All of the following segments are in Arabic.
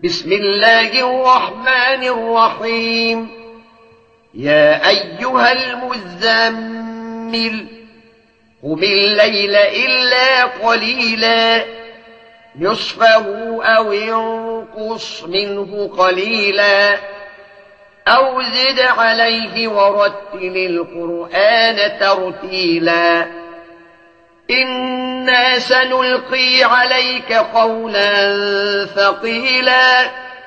بسم الله الرحمن الرحيم. يا أيها المزمل قم الليل إلا قليلا نصفه أو انقص منه قليلا أو زد عليه ورتل القرآن ترتيلا إنا سنلقي عليك قولا ثقيلا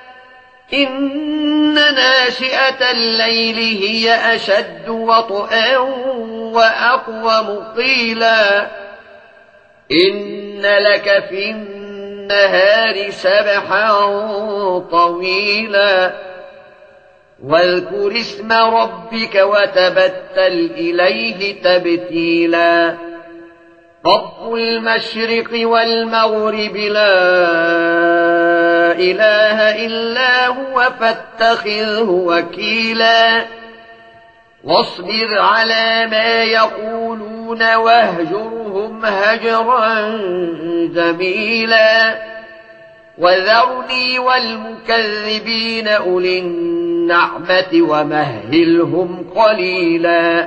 إن ناشئة الليل هي أشد وطئا وأقوم قيلا إن لك في النهار سبحا طويلا واذكر اسم ربك وتبتل إليه تبتيلا رب المشرق والمغرب لا إله إلا هو فاتخذه وكيلا واصبر على ما يقولون واهجرهم هجرا جميلا وذرني والمكذبين أولي النعمة ومهلهم قليلا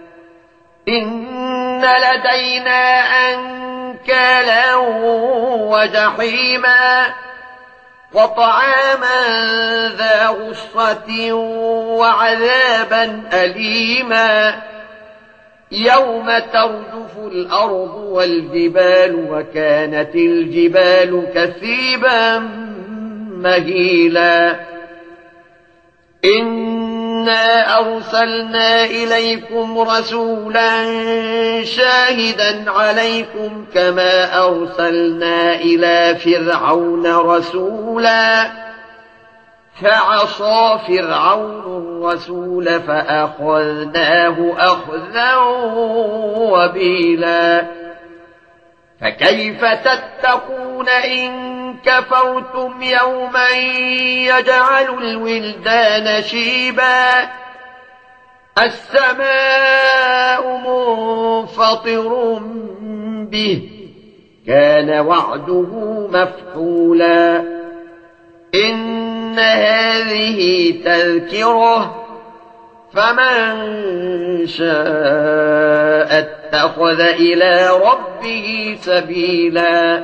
إن لدينا أنكالا وجحيما وطعاما ذا غصة وعذابا أليما يوم ترجف الأرض والجبال وكانت الجبال كثيبا مهيلا إنا أرسلنا إليكم رسولا شاهدا عليكم كما أرسلنا إلى فرعون رسولا فعصى فرعون الرسول فأخذناه أخذا وبيلا فكيف تتقون إن كفرتم يوما يجعل الولدان شيبا السماء منفطر به كان وعده مفعولا إن هذه تذكرة فمن شاء اتخذ إلى ربه سبيلا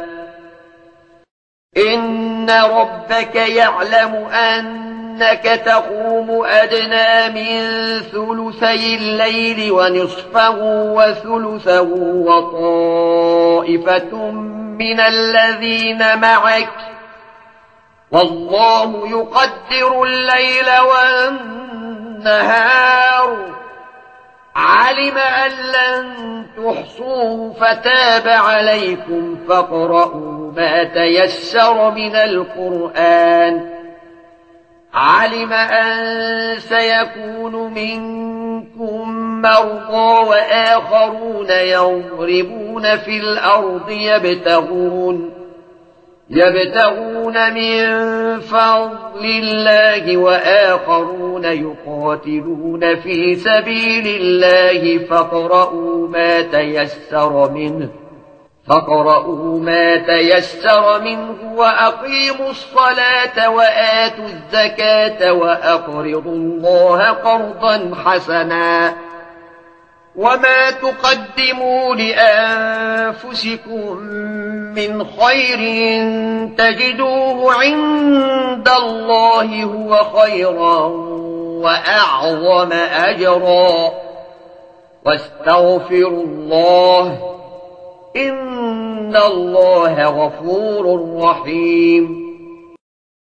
إن ربك يعلم أنك تقوم أدنى من ثلثي الليل ونصفه وثلثه وطائفة من الذين معك والله يقدر الليل والنهار علم أن لن تحصوه فتاب عليكم فاقرؤوا ما تيسر من القرآن علم أن سيكون منكم مرضى وآخرون يضربون في الأرض يبتغون من فضل الله وآخرون يقاتلون في سبيل الله فاقرؤوا ما تيسر منه وأقيموا الصلاة وآتوا الزكاة وأقرضوا الله قرضا حسنا وما تقدموا لأنفسكم من خير تجدوه عند الله هو خيرا وأعظم أجرا واستغفروا الله إن الله غفور رحيم